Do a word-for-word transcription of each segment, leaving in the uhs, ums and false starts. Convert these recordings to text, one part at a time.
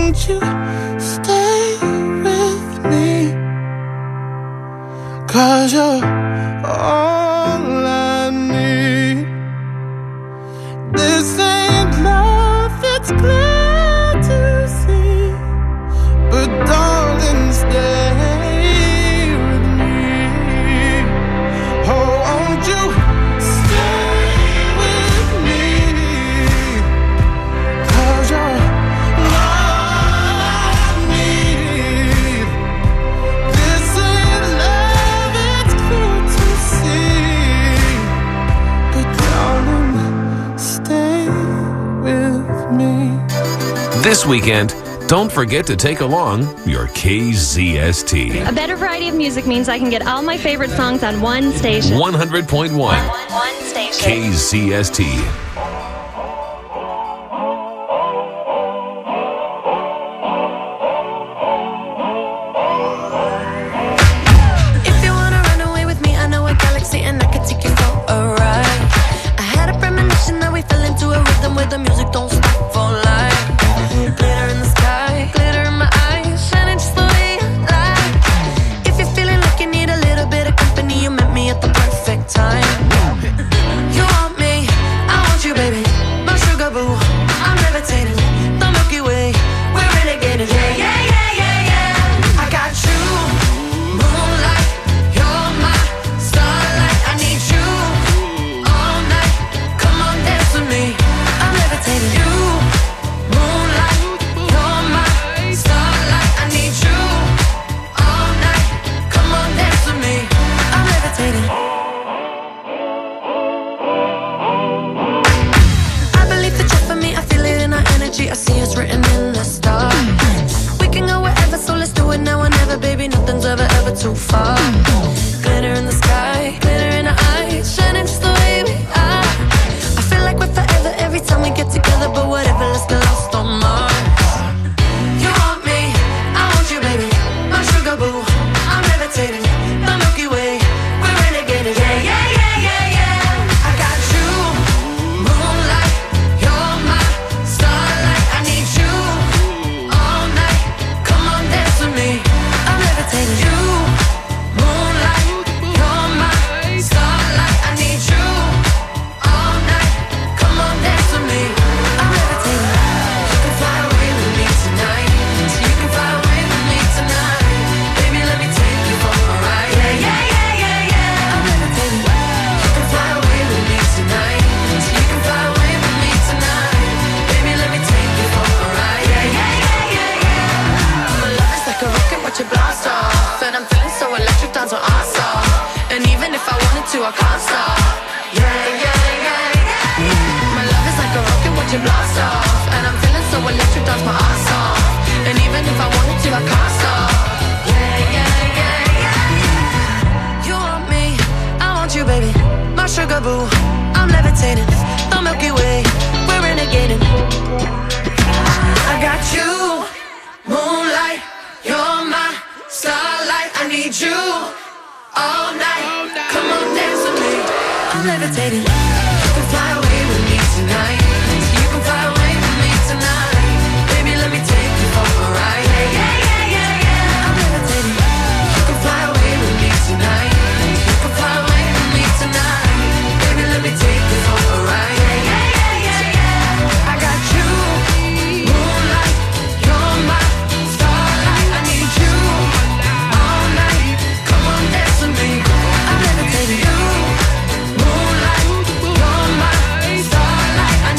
won't you stay with me? 'Cause you're all I need. This ain't love, it's clear to see. But darling, stay with me. Oh, won't you stay with me? 'Cause you're all I need. This ain't love, it's clear to see. But darling, stay with me. This weekend, don't forget to take along your K Z S T. A better variety of music means I can get all my favorite songs on one station. one hundred point one One station. K Z S T. If you wanna run away with me, I know a galaxy and I can take you for a ride. I had a premonition that we fell into a rhythm where the music don't stop for life. Glitter in the sky, glitter in my eyes, shining just the way I like. If you're feeling like you need a little bit of company, you met me at the perfect time. You want me, I want you, baby. My sugar boo, I'm levitating. The Milky Way, we're renegading. Yeah, yeah, yeah, yeah, yeah. I got you, moonlight. You're my starlight. I need you all night. Come on, dance with me. I'm levitating. You, moonlight. You're my starlight. I need you all night. Come on, dance with me. I'm levitating. I believe that you're for me. I feel it in our energy. I see it's written in the stars. We can go wherever, so let's do it now or never, baby. Nothing's ever, ever too far. Glitter in the sky, glitter in our eyes, shining just the way we are. I feel like we're forever every time we get together, but whatever, let's get lost on Mars. You want me, I want you, baby. My sugar boo, I'm levitating. The Milky Way, we're renegading. Yeah, yeah, yeah, yeah, yeah. I got you, moonlight. You're my starlight. I need you all night. Come on, dance with me. I'm levitating. You, moonlight. You're my starlight. I need you all night. Come on, dance with me. I'm levitating. You can fly away with me tonight. You can fly away with me tonight. Baby, let me take you for a ride. Yeah, yeah, yeah, yeah, yeah. I'm levitating. You can fly away with me tonight. You can fly away with me tonight. Baby, let me take you for a ride. Yeah, yeah, yeah, yeah, yeah. My love is like a rocket, watch it blast off. And I'm feeling so electric, dance on our song. And even if I wanted to, I can't stop. Yeah, yeah, yeah, yeah. My love is like a rocket, watch it blast off. And I'm feeling so electric, dance my ass off. And even if I wanted to, I can't stop. Yeah, yeah, yeah, yeah. You want me, I want you, baby. My sugar boo, I'm levitating. The Milky Way, we're renegading. I got you, moonlight. You're my starlight. I need you all night. Come on, dance with me. I'm levitating. You can fly away with me tonight. You can fly away with me tonight. Baby, let me take you for a ride. Yeah, yeah, yeah, yeah, yeah. I'm levitating. You can fly away with me tonight. You can fly away with me tonight. Baby, let me take you for a ride. Yeah, yeah, yeah, yeah, yeah. I got you, moonlight. You're my starlight. I need you all night. Come on, dance with me. I'm levitating. You, moonlight. You're my starlight. I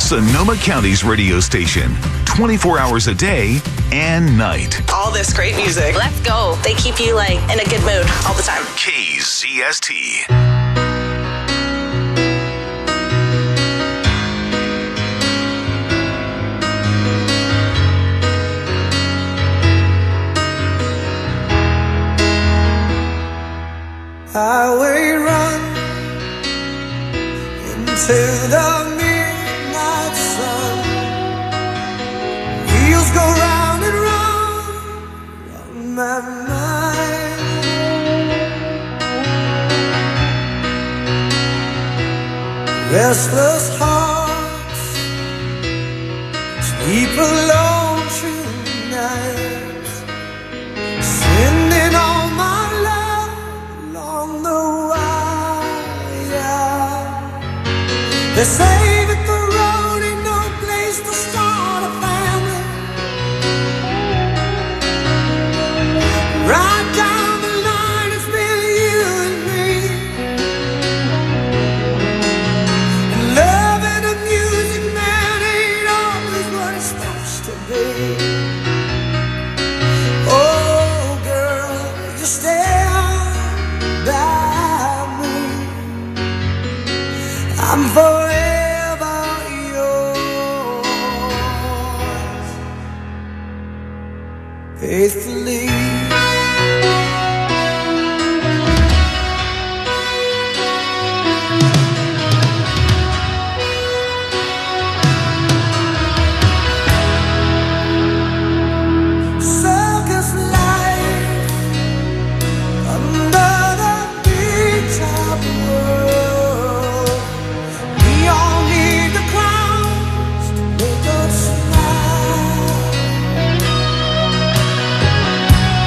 Sonoma County's radio station, twenty-four hours a day and night. All this great music. Let's go. They keep you like in a good mood all the time. K Z S T. Highway run into the midnight sun. Wheels go round and round on my mind. Restless hearts sleep alone through nights, sending all my love along the wire. They say that the road ain't no place to start a family. Right down the line, it's been you and me. And loving and music, man, ain't always what it's supposed to be. Oh, girl, you stand by me. I'm forever yours, faithfully. Circus life under the big top world. We all need the clowns to make us smile.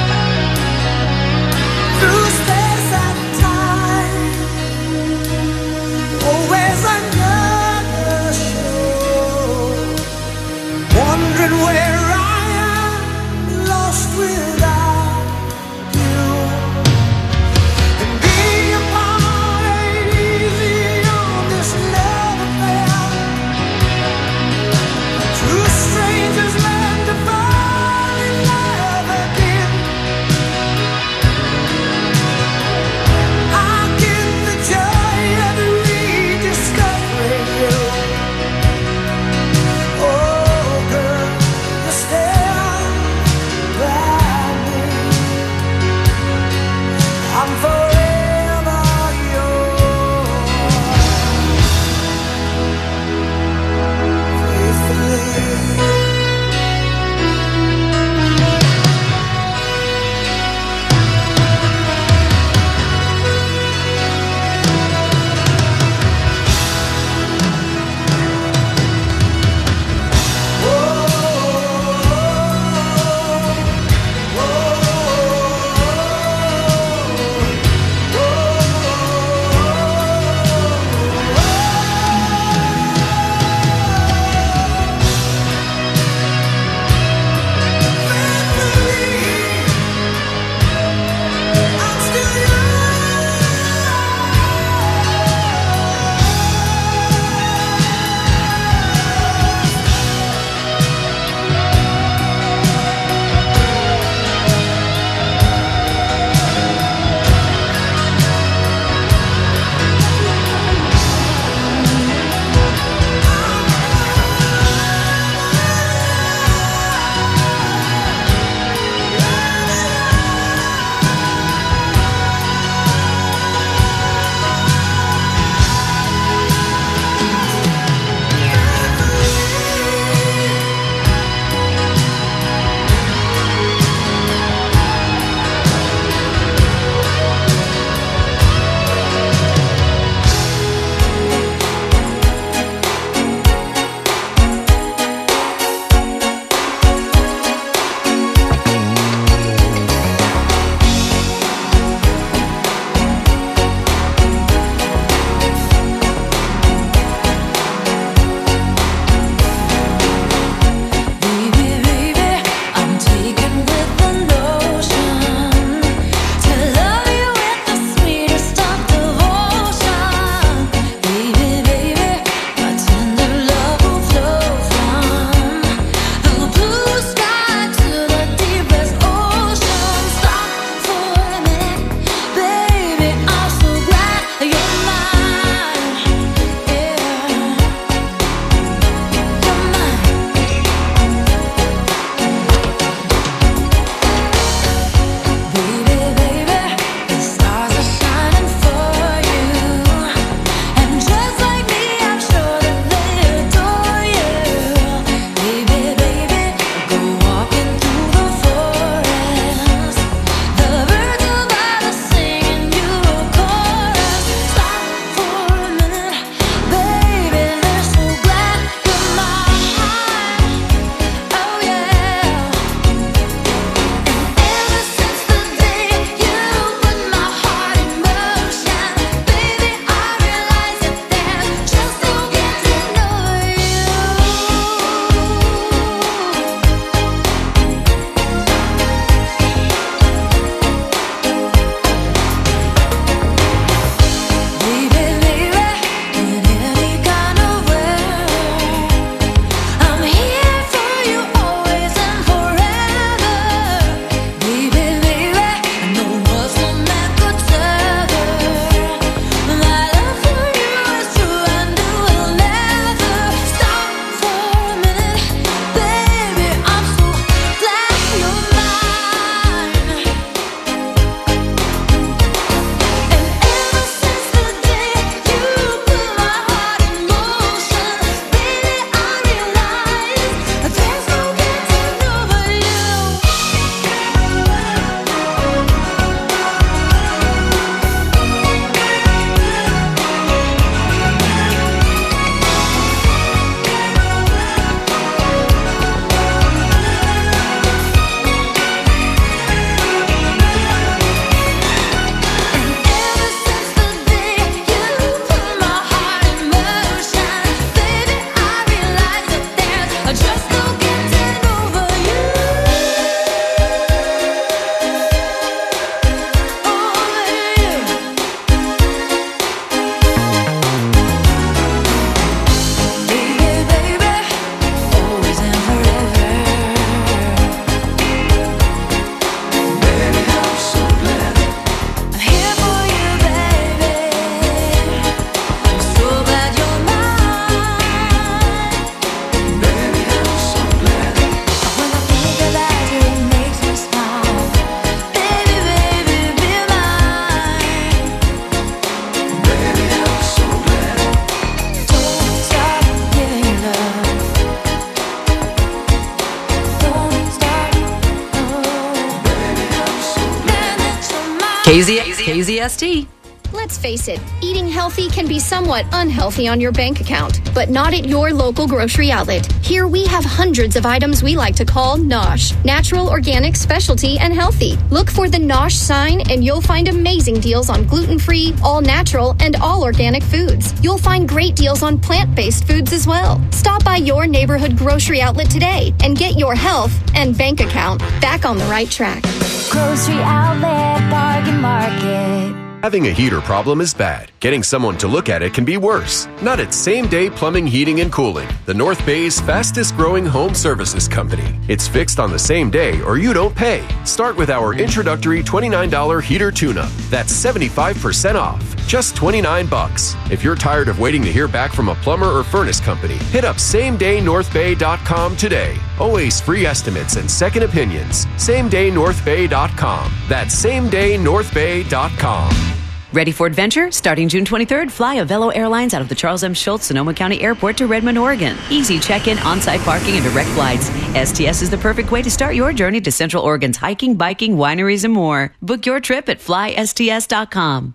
K Z, K Z S T. Let's face it, eating healthy can be somewhat unhealthy on your bank account, but not at your local grocery outlet. Here we have hundreds of items we like to call NOSH, natural, organic, specialty, and healthy. Look for the NOSH sign and you'll find amazing deals on gluten-free, all-natural, and all-organic foods. You'll find great deals on plant-based foods as well. Stop by your neighborhood grocery outlet today and get your health and bank account back on the right track. Grocery Outlet Bargain Market. Having a heater problem is bad. Getting someone to look at it can be worse. Not at Same Day Plumbing, Heating, and Cooling, the North Bay's fastest growing home services company. It's fixed on the same day or you don't pay. Start with our introductory twenty-nine dollars heater tune-up. That's seventy-five percent off. Just twenty-nine bucks. If you're tired of waiting to hear back from a plumber or furnace company, hit up same day north bay dot com today. Always free estimates and second opinions. same day north bay dot com. That's same day north bay dot com. Ready for adventure? Starting June twenty-third, fly Avelo Airlines out of the Charles M. Schultz Sonoma County Airport to Redmond, Oregon. Easy check-in, on-site parking, and direct flights. S T S is the perfect way to start your journey to Central Oregon's hiking, biking, wineries, and more. Book your trip at fly S T S dot com.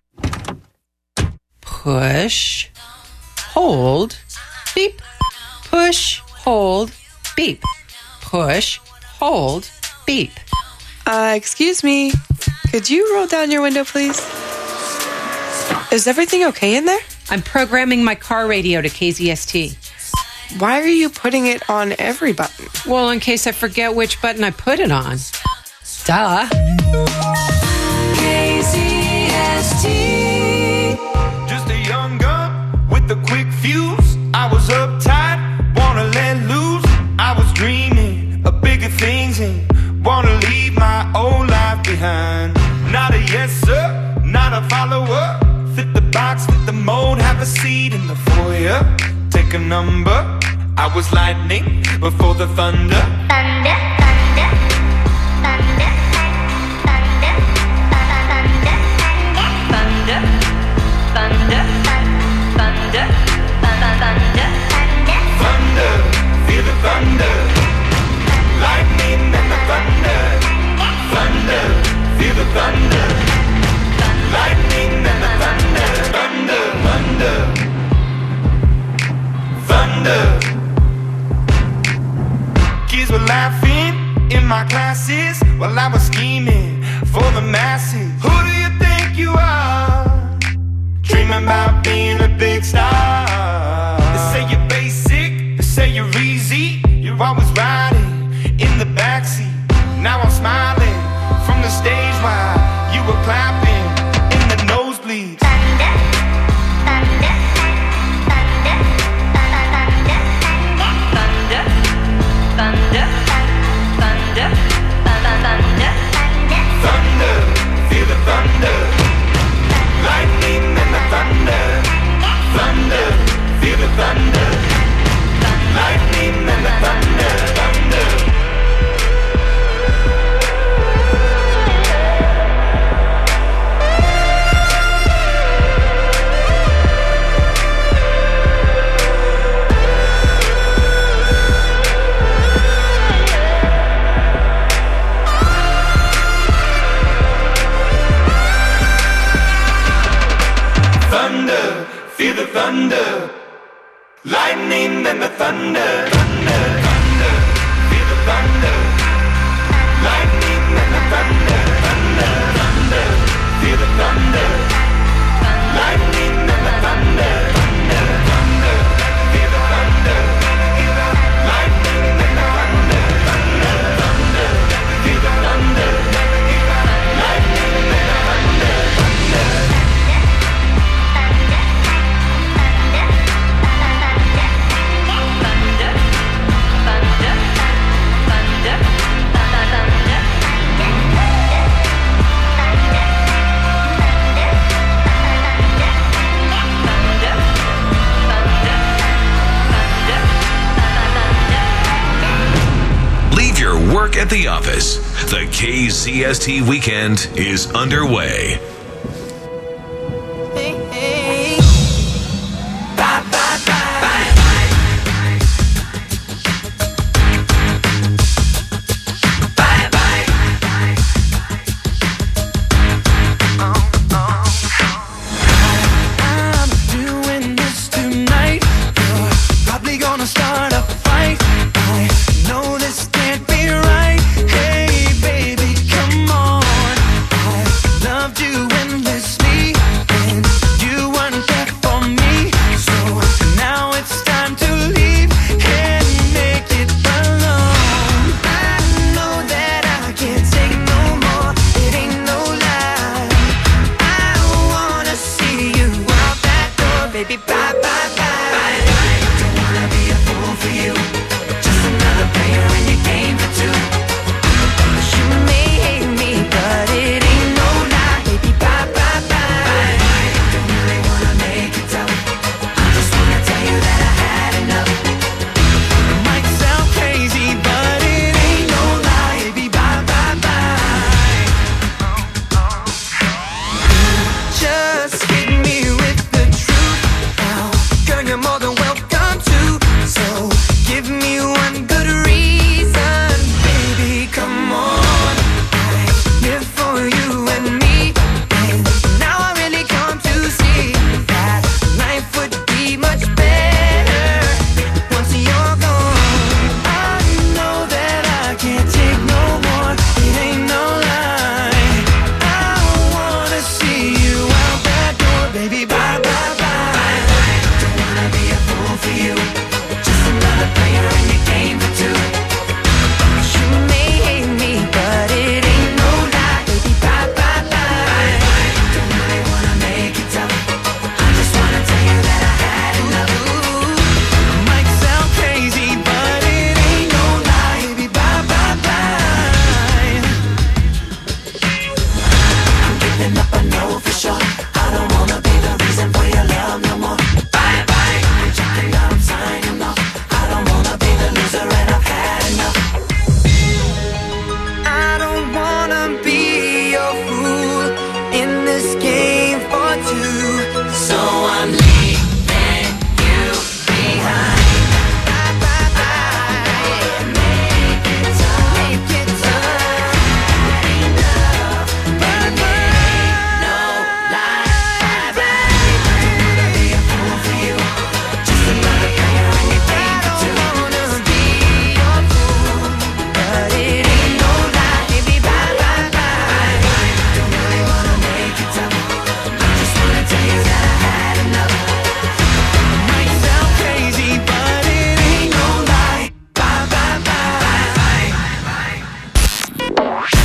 Push, hold, beep. Push, hold, beep. Push, hold, beep. Uh, excuse me. Could you roll down your window, please? Is everything okay in there? I'm programming my car radio to K Z S T. Why are you putting it on every button? Well, in case I forget which button I put it on. Duh. K Z S T. Just a young gun with a quick fuse. I was uptight, wanna let loose. I was dreaming of bigger things and wanna leave my old life behind. Not a yes sir, not a follower. Fit the box, fit the mold, have a seat in the foyer. Take a number. I was lightning before the thunder. Thunder, thunder, thunder, thunder, thunder, thunder, thunder, thunder, thunder, feel the thunder. Lightning and the thunder. Thunder, feel the thunder. Lightning and the thunder. Thunder, thunder, thunder. Kids were laughing in my classes while I was scheming for the masses. Who do you think you are? Dreaming about being a big star. They say you're basic, they say you're easy. You're always riding in the backseat. Now I'm smiling from the stage while you were clapping in the nosebleeds. thunder, thunder, thunder, thunder, thunder, thunder, thunder, thunder, thunder, feel the thunder. Lightning and the thunder. Thunder, feel the thunder. Lightning and the thunder. Thunder. Thunder, feel the thunder. Lightning and the thunder. Thunder, thunder, feel the thunder. Lightning and the thunder. Thunder, thunder, feel the thunder. Lightning and the thunder. Thunder, thunder, feel the thunder. Lightning and the thunder. Thunder, thunder, feel the thunder. Lightning and the thunder. Thunder. Leave your work at the office. The K Z S T weekend is underway. Hey, hey. Bye, bye, bye, bye. Bye, bye.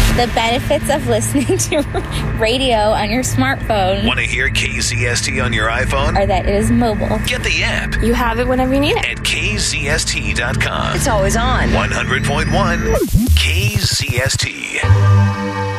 The benefits of listening to radio on your smartphone Want to hear K Z S T on your iPhone? are that it is mobile. Get the app You have it whenever you need it. at K Z S T dot com. It's always on. one hundred point one K Z S T.